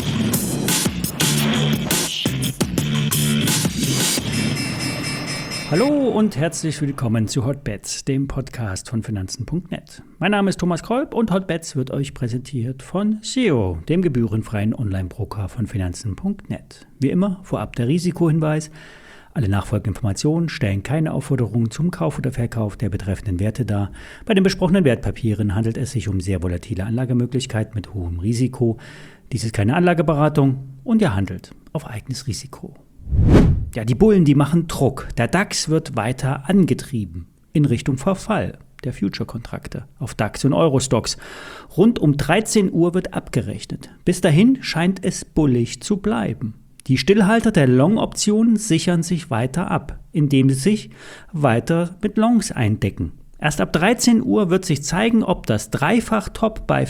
Hallo und herzlich willkommen zu Hotbets, dem Podcast von Finanzen.net. Mein Name ist Thomas Kolb und Hotbets wird euch präsentiert von SEO, dem gebührenfreien Online-Broker von Finanzen.net. Wie immer vorab der Risikohinweis: Alle nachfolgenden Informationen stellen keine Aufforderung zum Kauf oder Verkauf der betreffenden Werte dar. Bei den besprochenen Wertpapieren handelt es sich um sehr volatile Anlagemöglichkeiten mit hohem Risiko. Dies ist keine Anlageberatung und ihr handelt auf eigenes Risiko. Ja, die Bullen, die machen Druck. Der DAX wird weiter angetrieben in Richtung Verfall der Future-Kontrakte auf DAX und Eurostoxx. Rund um 13 Uhr wird abgerechnet. Bis dahin scheint es bullig zu bleiben. Die Stillhalter der Long-Optionen sichern sich weiter ab, indem sie sich weiter mit Longs eindecken. Erst ab 13 Uhr wird sich zeigen, ob das Dreifach-Top bei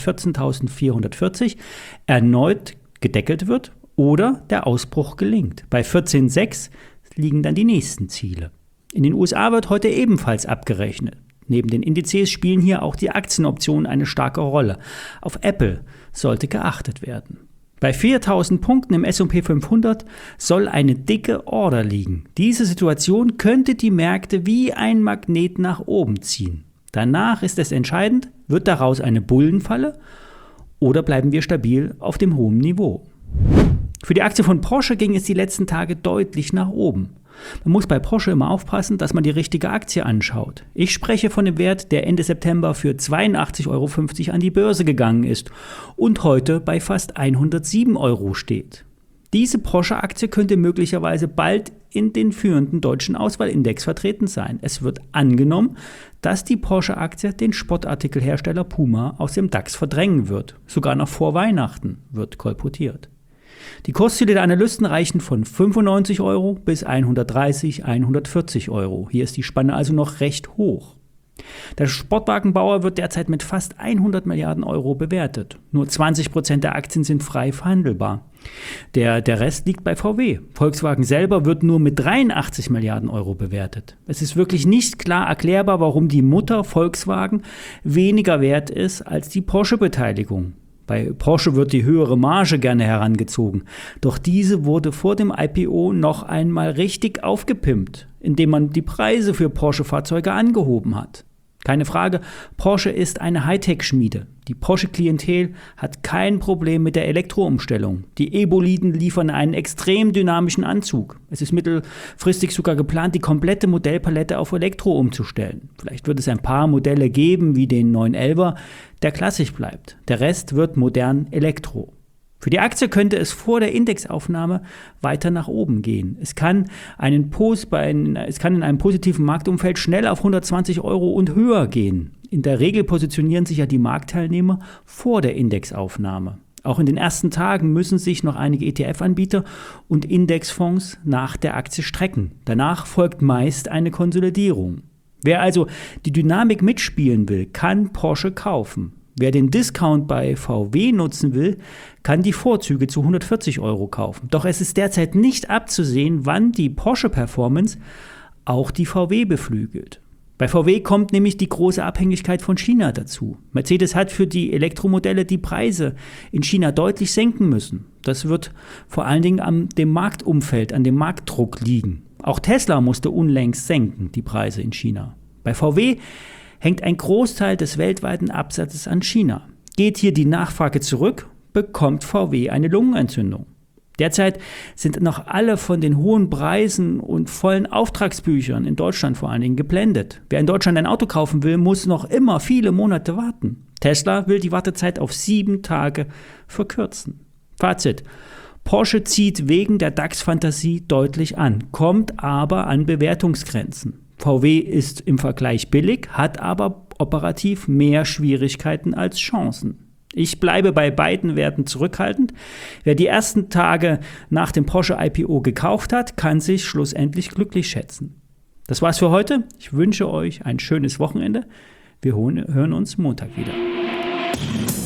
14.440 erneut gedeckelt wird oder der Ausbruch gelingt. Bei 14.6 liegen dann die nächsten Ziele. In den USA wird heute ebenfalls abgerechnet. Neben den Indizes spielen hier auch die Aktienoptionen eine starke Rolle. Auf Apple sollte geachtet werden. Bei 4.000 Punkten im S&P 500 soll eine dicke Order liegen. Diese Situation könnte die Märkte wie ein Magnet nach oben ziehen. Danach ist es entscheidend, wird daraus eine Bullenfalle oder bleiben wir stabil auf dem hohen Niveau. Für die Aktie von Porsche ging es die letzten Tage deutlich nach oben. Man muss bei Porsche immer aufpassen, dass man die richtige Aktie anschaut. Ich spreche von dem Wert, der Ende September für 82,50 € an die Börse gegangen ist und heute bei fast 107 € steht. Diese Porsche-Aktie könnte möglicherweise bald in den führenden deutschen Auswahlindex vertreten sein. Es wird angenommen, dass die Porsche-Aktie den Sportartikelhersteller Puma aus dem DAX verdrängen wird. Sogar noch vor Weihnachten wird kolportiert. Die Kursziele der Analysten reichen von 95 € bis 130, 140 €. Hier ist die Spanne also noch recht hoch. Der Sportwagenbauer wird derzeit mit fast 100 Milliarden € bewertet. Nur 20% der Aktien sind frei verhandelbar. Der Rest liegt bei VW. Volkswagen selber wird nur mit 83 Milliarden € bewertet. Es ist wirklich nicht klar erklärbar, warum die Mutter Volkswagen weniger wert ist als die Porsche-Beteiligung. Bei Porsche wird die höhere Marge gerne herangezogen, doch diese wurde vor dem IPO noch einmal richtig aufgepimpt, indem man die Preise für Porsche-Fahrzeuge angehoben hat. Keine Frage, Porsche ist eine Hightech-Schmiede. Die Porsche-Klientel hat kein Problem mit der Elektroumstellung. Die E-Boliden liefern einen extrem dynamischen Anzug. Es ist mittelfristig sogar geplant, die komplette Modellpalette auf Elektro umzustellen. Vielleicht wird es ein paar Modelle geben, wie den 911er, der klassisch bleibt. Der Rest wird modern Elektro. Für die Aktie könnte es vor der Indexaufnahme weiter nach oben gehen. Es kann in einem positiven Marktumfeld schnell auf 120 € und höher gehen. In der Regel positionieren sich ja die Marktteilnehmer vor der Indexaufnahme. Auch in den ersten Tagen müssen sich noch einige ETF-Anbieter und Indexfonds nach der Aktie strecken. Danach folgt meist eine Konsolidierung. Wer also die Dynamik mitspielen will, kann Porsche kaufen. Wer den Discount bei VW nutzen will, kann die Vorzüge zu 140 € kaufen. Doch es ist derzeit nicht abzusehen, wann die Porsche-Performance auch die VW beflügelt. Bei VW kommt nämlich die große Abhängigkeit von China dazu. Mercedes hat für die Elektromodelle die Preise in China deutlich senken müssen. Das wird vor allen Dingen an dem Marktumfeld, an dem Marktdruck liegen. Auch Tesla musste unlängst senken, die Preise in China. Bei VW hängt ein Großteil des weltweiten Absatzes an China. Geht hier die Nachfrage zurück, bekommt VW eine Lungenentzündung. Derzeit sind noch alle von den hohen Preisen und vollen Auftragsbüchern in Deutschland vor allen Dingen geblendet. Wer in Deutschland ein Auto kaufen will, muss noch immer viele Monate warten. Tesla will die Wartezeit auf 7 Tage verkürzen. Fazit: Porsche zieht wegen der DAX-Fantasie deutlich an, kommt aber an Bewertungsgrenzen. VW ist im Vergleich billig, hat aber operativ mehr Schwierigkeiten als Chancen. Ich bleibe bei beiden Werten zurückhaltend. Wer die ersten Tage nach dem Porsche IPO gekauft hat, kann sich schlussendlich glücklich schätzen. Das war's für heute. Ich wünsche euch ein schönes Wochenende. Wir hören uns Montag wieder.